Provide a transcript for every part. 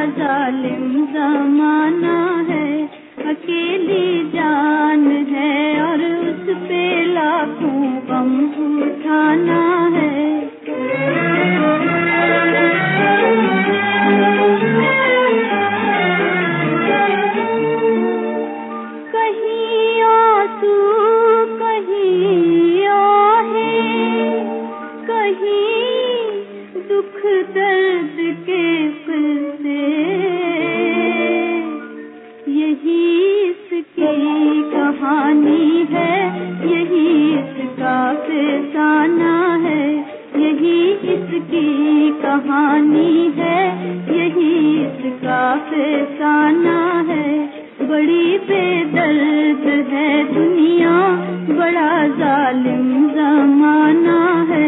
जालिम जमाना है। अकेली जान है और उस पे लाखों गम उठाना है। कहीं आंसू कहीं आहें, कहीं दुख दर्द के किस्से, यही इसकी कहानी है, यही इसका फसाना है। यही इसकी कहानी है, यही इसका फसाना है। बड़ी बेदर्द है दुनिया, बड़ा जालिम जमाना है।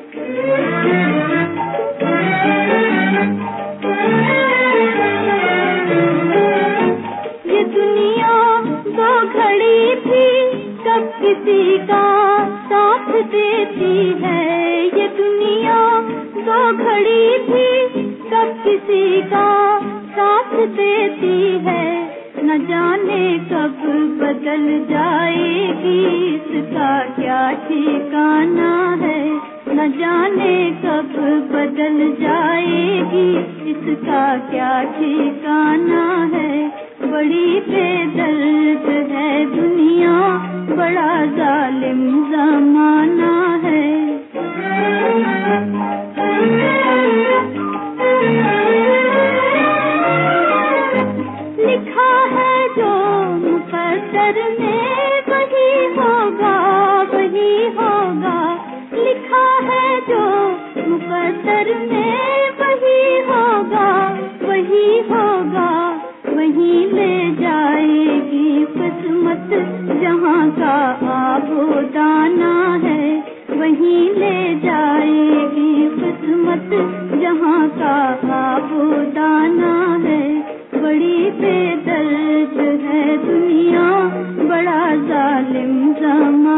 ये दुनिया दो घड़ी भी कब किसी का साथ देती है। ये दुनिया दो घड़ी भी कब किसी का साथ देती है। न जाने कब बदल जाएगी, इसका क्या ठिकाना है। न जाने कब बदल जाएगी, इसका क्या ठिकाना है। बड़ी बेदर्द है दुनिया, बड़ा जालिम जमाना है। लिखा है जो मुकद्दर में वही होगा, वही होगा। लिखा है जो मुकद्दर में वही होगा, वही होगा। वहीं ले जाएगी किस्मत जहाँ का आबो दाना है। वहीं ले जाएगी किस्मत जहाँ का आबो दाना है। बड़ी बेदर्द है दुनिया, बड़ा जालिम जमाना।